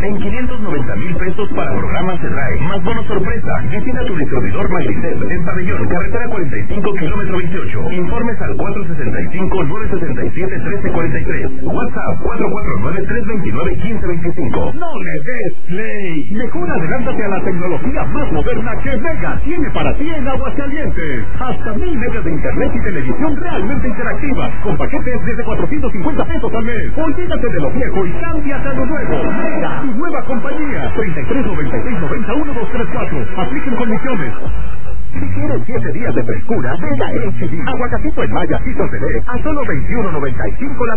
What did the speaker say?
en 590,000 pesos para programas Cedrae, más bono sorpresa. Visita tu distribuidor Magrisel en Pabellón, carretera 45, kilómetro 28. Informes al 465-967-1343. WhatsApp 449-329-1525. No le des play. Mejor adelántate a la tecnología más moderna que Mega tiene para ti en Aguascalientes. Hasta 1000 megas de internet y televisión realmente interactiva, con paquetes desde 450 pesos al mes. Olvídate de lo viejo y cámbiate a lo nuevo. Mega, tu nueva compañía. 3396901234. Apliquen condiciones. Si quieres 7 días de frescura, Mega HD. Aguacatito en Maya, Cito CD, a solo $21.95 la